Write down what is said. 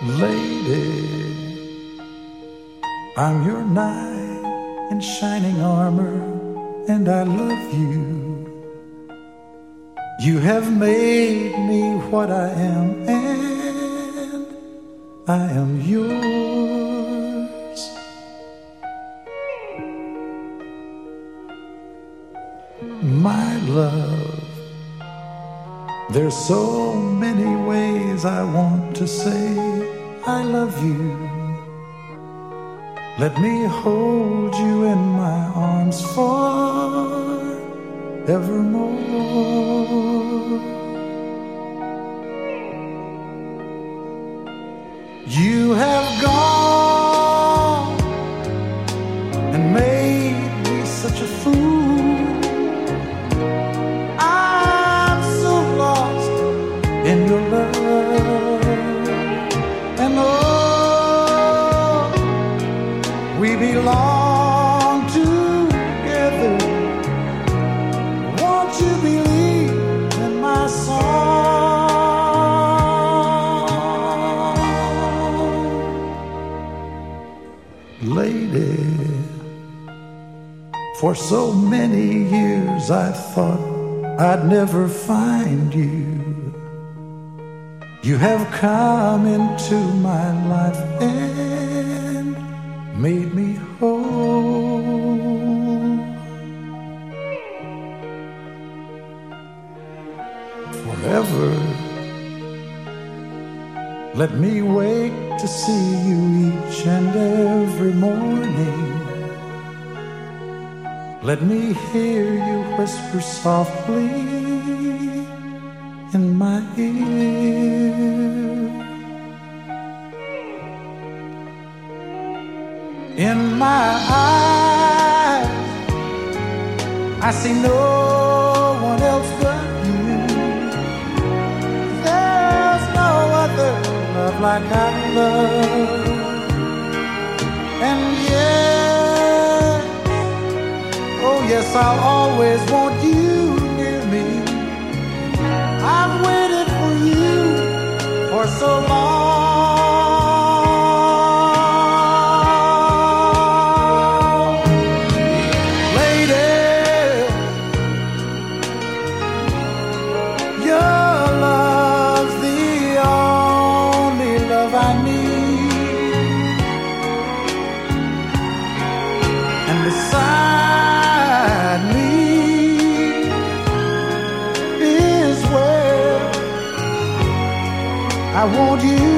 Lady, I'm your knight in shining armor, and I love you. You have made me what I am, and I am yours. My love, there's so many ways I want to say I love you. Let me hold you in my arms forevermore. You have gone and made me such a fool. I'm so lost in your love, and oh, we belong together. Won't you believe in my song? Lady, for so many years I thought I'd never find you. You have come into my life and made me whole. Forever, let me wake to see you each and every morning. Let me hear you whisper softly in my ear. In my eyes, I see no one else but you. There's no other love like I love. And yes, oh yes, I'll always want you near me. I've waited for you for so long. Lady, your love's the only love I need. And beside me is where I want you